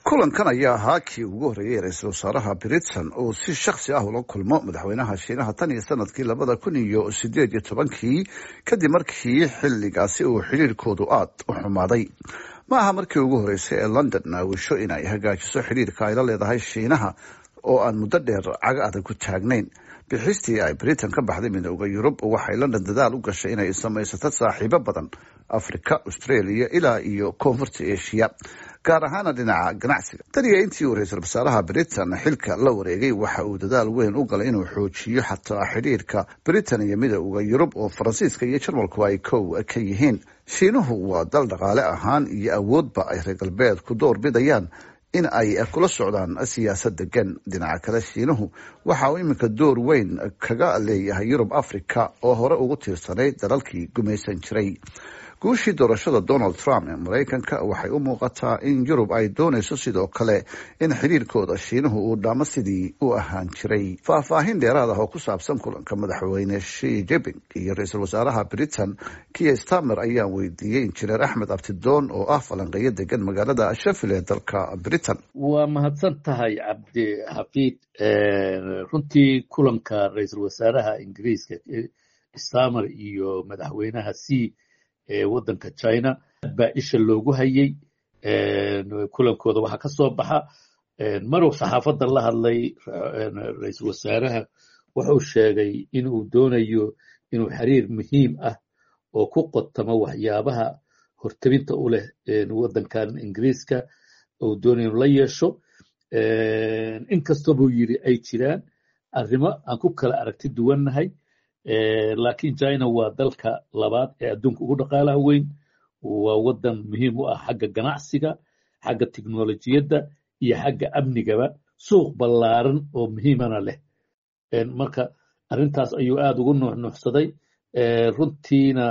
kulankan ayaa ahaa kii ugu horreeyay ra-iisul wasaaraha Britain oo si shakhsi ah ula kulmo madaxweynaha Shiinaha tan iyo sanadkii 2018 kadib markii xilligaasi uu xiriirkoodu aad u xumaaday. ma aha markii ugu horeysay ee London naawisho inay hagaajiso xiriirka ay la leedahay Shiinaha oo aan muddo dheer caga adag ku taagnayn. bixistii ay Britain ka baxday midowga Yurub waxay London dadaal u gashay inay samaysato saaxiibo badan Afrika, Australia ilaa iyo Koonfurta Asia, gaar ahaan dhinaca ganacsiga. tan iyo intii uu ra-iisul wasaaraha Britain xilka la wareegay waxa uu dadaal weyn u galay inuu xoojiyo xataa xiriirka Britain iyo midowga Yurub oo Faransiiska iyo Jarmalku ay kow ka yihiin. Shiinuhu waa dal dhaqaale ahaan iyo awoodba ay reer galbeedku door bidayaan in ay kula socdaan siyaasad degan. dhinaca kale Shiinuhu waxa uu iminka door weyn kaga leeyahay Yurub Afrika oo hore ugu tiirsanay dalalkii gumaysan jiray. guushii doorashada Donald Trump ee Mareykanka waxay u muuqataa in Yurub ay doonayso sidoo kale in xiriirkooda Shiinuhu uu dhaamo sidii u ahaan jiray. faahfaahin dheeraad ah oo ku saabsan kulanka madaxweyne Xi Jinping iyo ra-iisul wasaaraha Britain Keir Starmer ayaa weydiiyey injineer Axmed Abtidoon oo ah falanqeeyo degan magaalada Sheffield ee dalka Britain. waa mahadsan tahay cabdi xafiid. runtii kulanka ra-iisul wasaaraha Ingiriiska Starmer iyo madaxweynaha Xi waddanka China baa isha loogu hayay. kulankooda waxaa ka soo baxa maruu saxaafadda la hadlay ra-iisul wasaaraha wuxuu sheegay inuu doonayo inuu xiriir muhiim ah oo ku qotamo waxyaabaha hortabinta u leh waddankan Ingiriiska uu doonayo inuu la yeesho. inkastoo buu yidhi ay jiraan arrimo aan ku kala aragti duwannahay, laakiin China waa dalka labaad ee adduunka ugu dhaqaalaha weyn. waa waddan muhiim u ah xagga ganacsiga, xagga tiknolojiyadda iyo xagga amnigaba. suuq ballaaran oo muhiimana leh. marka arrintaas ayuu aada ugu nuuxnuuxsaday. runtiina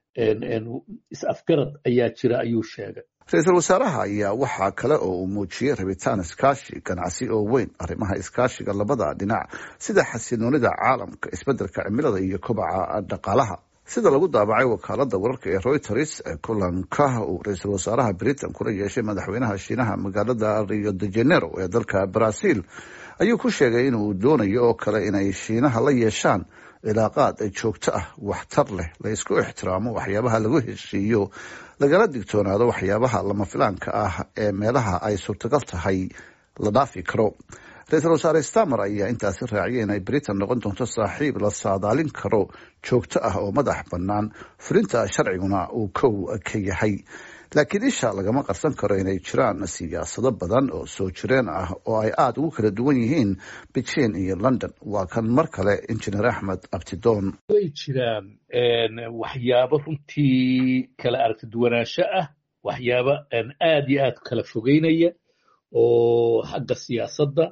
is-afgarad ayaa jira ayuu sheegay. ra-iisul wasaaraha ayaa waxaa kale oo uu muujiyey rabitaan iskaashi ganacsi oo weyn. arrimaha iskaashiga labada dhinac sida xasiloonida caalamka, isbeddelka cimilada iyo kobaca dhaqaalaha. sida lagu daabacay wakaalada wararka ee Reuters, kulanka uu ra-iisul wasaaraha Britain kula yeeshay madaxweynaha Shiinaha magaalada Rio de Janeiro ee dalka Brazil ayuu ku sheegay inuu doonayo oo kale inay Shiinaha la yeeshaan cilaaqaad joogto ah, waxtar leh, la isku ixtiraamo waxyaabaha lagu heshiiyo, lagala digtoonaado waxyaabaha lama filaanka ah ee meelaha ay suurtagal tahay la dhaafi karo. ra-iisul wasaare Starmer ayaa intaasi raaciyay inay Britain noqon doonto saaxiib la saadaalin karo, joogto ah oo madax bannaan, fulinta sharciguna uu kow ka yahay. laakiin isha lagama qarsan karo inay jiraan siyaasado badan oo soo jireen ah oo ay aada ugu kala duwan yihiin Beijing iyo London. waa kan mar kale injineer Axmed Abtidoon. way jiraan waxyaabo runtii kala aragti duwanaansho ah, waxyaabo aad iyo aad kala fogeynaya oo xagga siyaasadda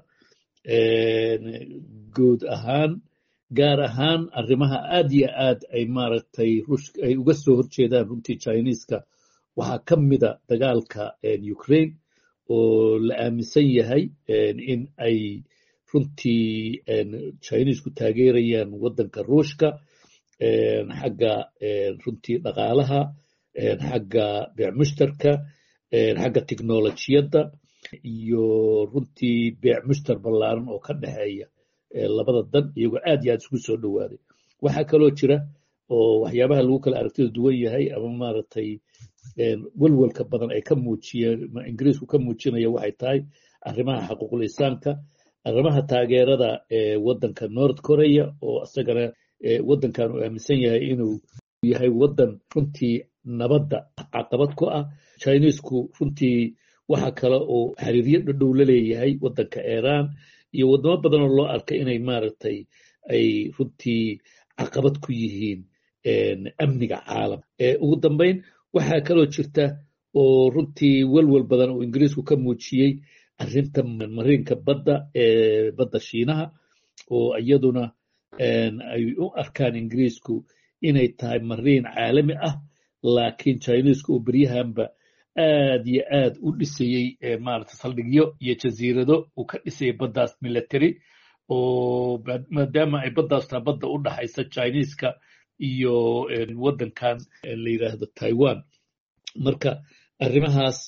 guud ahaan, gaar ahaan arrimaha aad iyo aad ay maaragtay ay uga soo horjeedaan runtii Chineeska. waxaa ka mida dagaalka Ukraine oo la aaminsan yahay in ay runtii Chineesku taageerayaan waddanka Ruushka xagga runtii dhaqaalaha, xagga beec mushtarka, xagga tiknolojiyadda iyo runtii beec mushtar ballaaran oo ka dhexeeya labada dan iyagoo aad iyo aad isku soo dhowaaday. waxaa kaloo jira oo waxyaabaha lagu kala aragtida duwan yahay ama maaragtay walwalka badan ay ka muujiyeen Ingiriisku ka muujinaya waxay tahay arrimaha xuquuqul insaanka, arrimaha taageerada waddanka North Korea oo isagana waddankan uu aaminsan yahay inuu yahay waddan runtii nabadda caqabad ku ah. Chineesku runtii waxa kale oo xiriiryo dhow la leeyahay waddanka Iran iyo wadamo badan oo loo arkay inay maaragtay ay runtii caqabad ku yihiin amniga caalam. ugu dambeyn waxaa kaloo jirta oo runtii walwal badan oo Ingiriisku ka muujiyey arrinta mariinka badda ee badda Shiinaha oo iyaduna ay u arkaan Ingiriisku inay tahay mariin caalami ah, laakiin Chineesku oo beryahanba aad iyo aad u dhisayey maaragtay saldhigyo iyo jasiirado uu ka dhisayay baddaas military, oo maadaama ay baddaas taa badda u dhaxaysa Chineeska iyo waddankan la yidhaahdo Taiwan. marka arrimahaas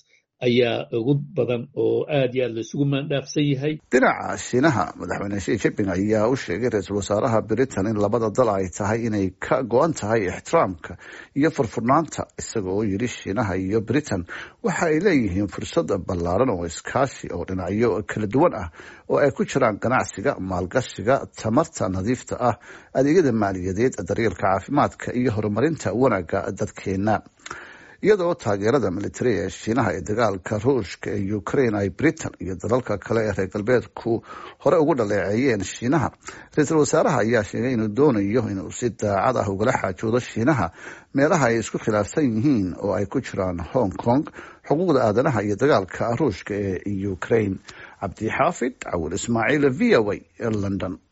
ayaa ugu badan oo aad iyo aad laisugu maandhaafsan yahay. dhinaca shiinaha, madaxweyne Xi Jinping ayaa u sheegay ra-iisul wasaaraha Britain in labada dal ay tahay inay ka go-an tahay ixtiraamka iyo furfurnaanta, isagoo oo yidhi shiinaha iyo Britain waxa ay leeyihiin fursad ballaaran oo iskaashi oo dhinacyo kala duwan ah oo ay ku jiraan ganacsiga, maalgashiga, tamarta nadiifta ah, adeegyada maaliyadeed, daryeelka caafimaadka iyo horumarinta wanaagga dadkeena. iyadoo taageerada militari ee shiinaha ee dagaalka ruushka ee Ukraine ay Britain iyo dalalka kale ee reer galbeedku hore ugu dhaleeceeyeen shiinaha, ra-iisul wasaaraha ayaa sheegay inuu doonayo inuu si daacad ah ugala xaajoodo shiinaha meelaha ay isku khilaafsan yihiin oo ay ku jiraan Hong Kong, xuquuqda aadanaha iyo dagaalka ruushka ee Ukraine. Cabdi Xaafid Cawil Ismaaciil, VOA, London.